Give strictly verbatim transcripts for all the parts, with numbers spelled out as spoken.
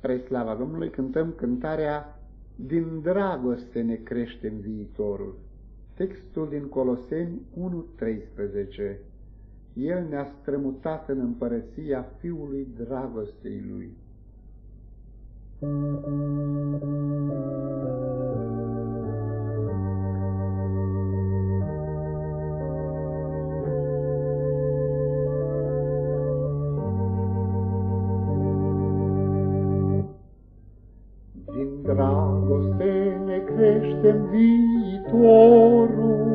Spre slava Domnului cântăm cântarea Din dragoste ne creștem viitorul. Textul din Coloseni unu treisprezece. El ne-a strămutat în împărăția Fiului dragostei Lui. Din dragoste ne creștem viitorul,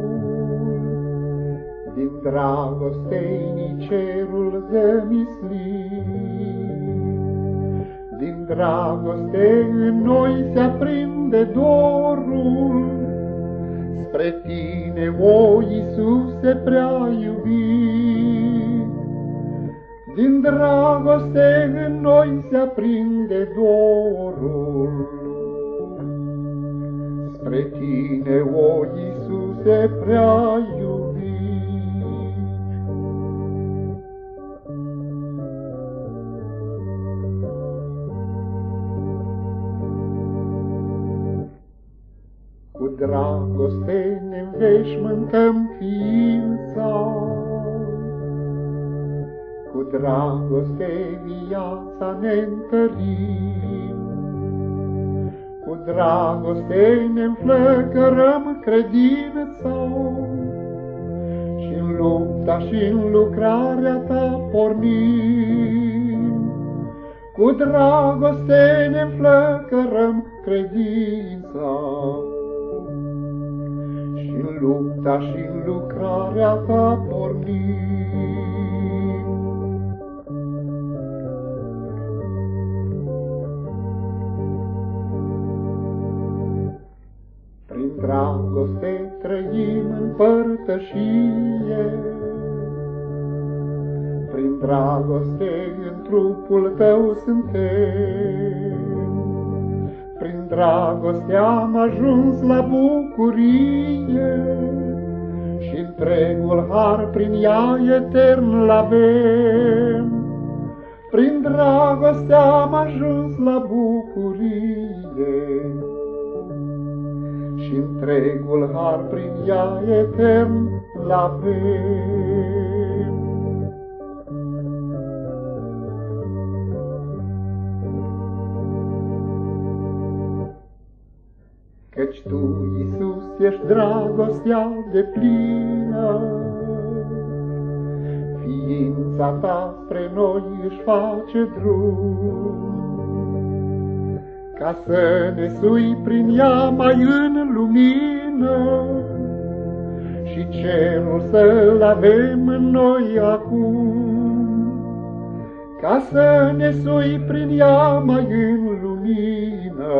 din dragoste-i cerul zămislit, din dragoste în noi se aprinde dorul, spre Tine, o Iisuse prea iubit. Din dragoste în noi se aprinde dorul, spre Tine, o Iisuse prea iubit. Cu dragoste ne înveșmântăm ființa, cu dragoste viața ne întărim, cu dragoste ne înflăcărăm credința, și-n lupta și-n lucrarea Ta pornim. Cu dragoste ne înflăcărăm credința, și-n lupta și-n lucrarea Ta pornim. Prin dragoste trăim în părtășie, prin dragoste în trupul Tău suntem, prin dragoste am ajuns la bucurie, și întregul har prin ea etern l-avem. Prin dragoste am ajuns la bucurie, și întregul har prin ea etern l-avem. Căci Tu, Iisus, ești dragostea deplină, ființa Ta spre noi își face drum, ca să ne sui prin ea mai în lumină, și cerul să-l avem în noi acum. Ca să ne sui prin ea mai în lumină,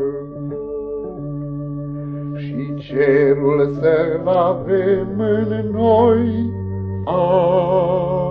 și cerul să-l avem în noi acum.